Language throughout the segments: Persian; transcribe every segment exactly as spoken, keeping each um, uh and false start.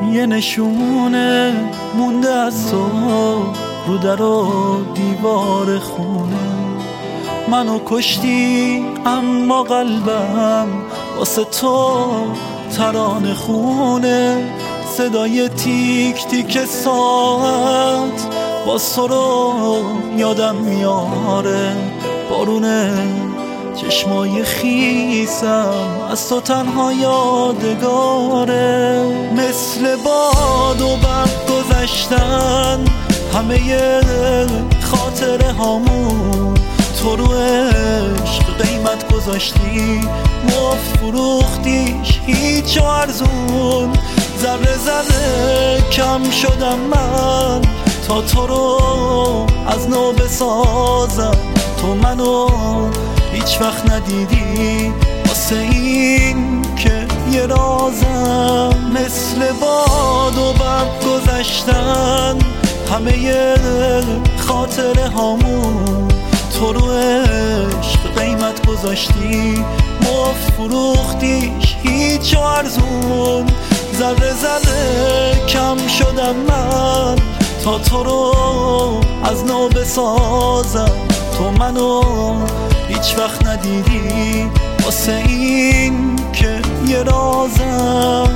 یه نشونه مونده از تو رو در و دیوار خونه. منو کشتی اما قلبم واسه تو ترانه خونه. صدای تیک تیک ساعت باز تو رو یادم میاره. بارونه چشمای خیسم از تو تنها یادگاره. مثل باد و برق گذشتن همه خاطره هامون. تو رو عشق قیمت گذاشتی، مفت فروختیش هیچ و ارزون. ذره ذره کم شدم من تا تو رو از نو بسازم. تو منو هیچ وقت ندیدی واسه این که یه رازم. مثل باد و برق گذشتن همه خاطره هامون. تو رو عشق قیمت گذاشتی، مفت فروختیش هیچ و ارزون. ذره ذره کم شدم من تا تو رو از نو بسازم. تو منو هیچ وقت ندیدی واسه این که یه رازم.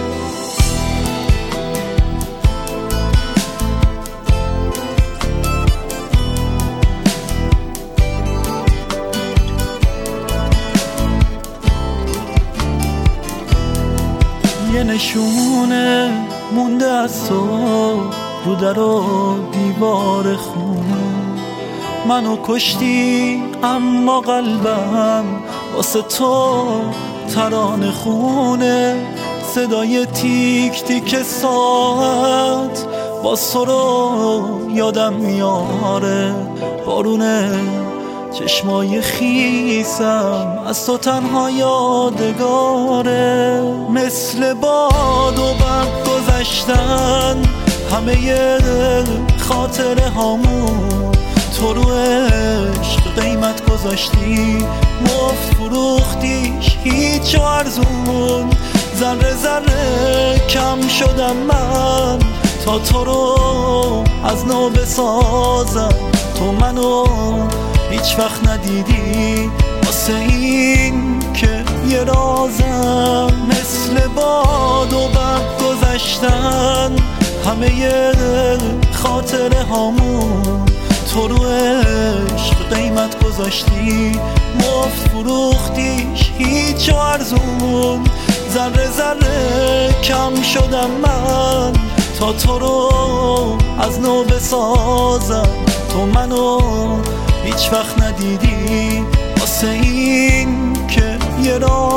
یه نشونه مونده از تو رو در و دیوار خونه. منو کشتی اما قلبم واسه تو ترانه خونه. صدای تیک تیک ساعت باز تو رو یادم میاره. بارونه چشمای خیسم از تو تنها یادگاره. مثل باد و برق گذشتن همه خاطره هامون. تو رو عشق قیمت گذاشتی، مفت فروختیش هیچ و ارزون. ذره ذره کم شدم من تا تو رو از نو بسازم. تو منو هیچ وقت ندیدی واسه این که یه رازم. مثل باد و برق گذشتن همه خاطره هامون. تو رو عشق قیمت گذاشتی، مفت فروختیش هیچ و ارزون. ذره ذره کم شدم من تا تو رو از نو بسازم. تو منو هیچ وقت ندیدی واسه این که یه رازم.